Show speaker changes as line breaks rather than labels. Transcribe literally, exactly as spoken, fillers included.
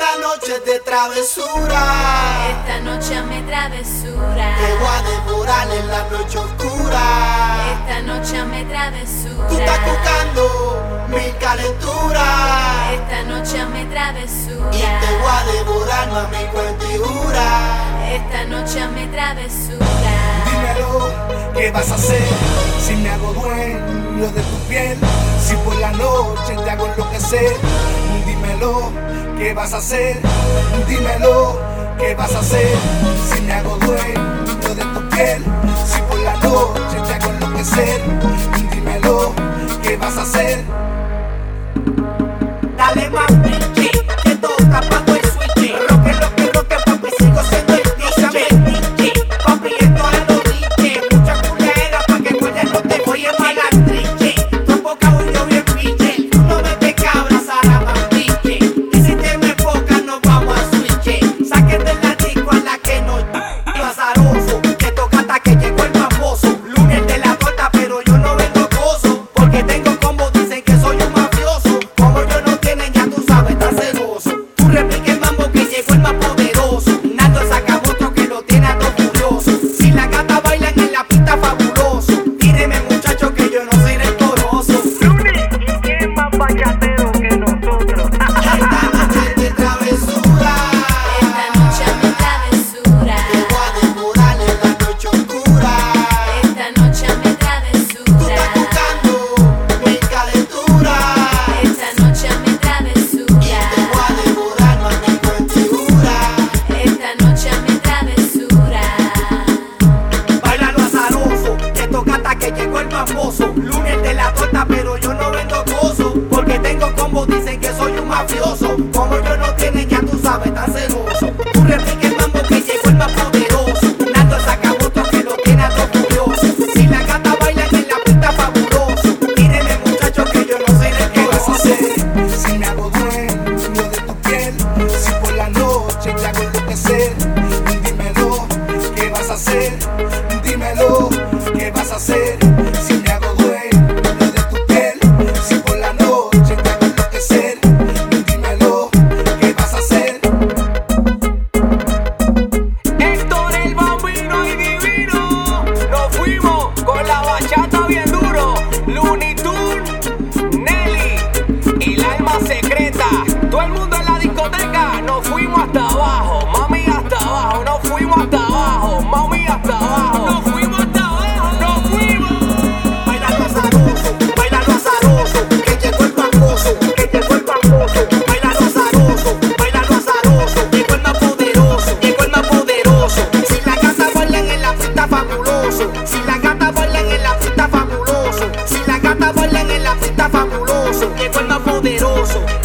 Esta noche es de travesura.
Esta noche me travesura.
Te voy a devorar en la noche oscura.
Esta noche me travesura.
Tú estás buscando mi calentura.
Esta noche me travesura.
Y te voy a devorar, mami, con figura.
Esta noche me travesura.
Dímelo, ¿qué vas a hacer si me hago dueño de tu piel? Si por la noche te hago enloquecer. Dímelo, ¿qué vas a hacer? Dímelo, ¿qué vas a hacer si me hago dueño de tu piel? Si por la noche te hago enloquecer. Dímelo, ¿qué vas a hacer?
Dale más pinche, que toca pago el switch. Roque, roque, roque, papi, sigo siendo el D J. Papi, esto es lo dije. Mucha culera pa' que mueres, no te voy a embalar trinche. Tu boca huyó bien pinche. Tú no me ves cabra, Sara Mandiche. Y si te me enfocas, nos vamos a switch. Sáquete la disco a la que no yo azaroso. Que toca hasta que llegó el famoso. Lunes de la torta, pero yo no vengo gozo. Porque tengo combo, dicen que soy un mafioso. Como yo no tienen, ya tú sabes, estás celoso. Tú replica el mambo que llegó el más poderoso. Nando saca otro que lo tiene a todo furioso. Si la gata bailan en la pista, fabuloso. Tíreme, muchacho, que yo no soy rencoroso.
Lunes, ¿y quién es más bachatero que nosotros?
Esta noche es de travesura.
Esta noche me travesura.
Te voy a devorar en la noche oscura.
Esta noche me
Tú
travesura.
estás buscando mi calentura.
Esta noche me
Y
travesura.
te voy a devorar, mami, con figura.
Esta noche me travesura.
Bailalo azaroso, que toca hasta que llegó el famoso. Lunes de la torta, pero yo no vendo gozo. Porque tengo combo, dicen que soy un mafioso. Como yo no tienen, ya tú sabes, estás celoso. Tú replica el mambo que llegó el más poderoso. Nando saca otro que lo tiene a todo furioso. Si la gata bailan en la pista, fabuloso. Tíreme, muchacho, que yo no soy
¿Qué vas a
rencoroso.
hacer si me hago dueño de tu piel? Si por la noche te hago enloquecer. Dímelo, ¿qué vas a hacer? Dímelo, ¿qué vas a hacer si me hago dueño de tu piel? Si por la noche te hago enloquecer. Dímelo, ¿qué vas a hacer?
Héctor el Bambino y Divino. Nos fuimos con la bachata bien duro. Looney Tunes, Nelly y la alma secreta. Todo el mundo en la discoteca. Nos fuimos hasta abajo, mami hasta abajo. Nos fuimos hasta abajo, mami hasta abajo. Nos fuimos hasta abajo, nos fuimos.
Bailalo azaroso, bailalo azaroso, que llegó el famoso, que llegó el famoso. Bailalo azaroso, bailalo azaroso, llegó el más poderoso, llegó el más poderoso. Si la gata bailan en la pista, fabuloso. Si la gata bailan en la pista, fabuloso. Si la gata bailan en la pista, fabuloso, llegó el más poderoso.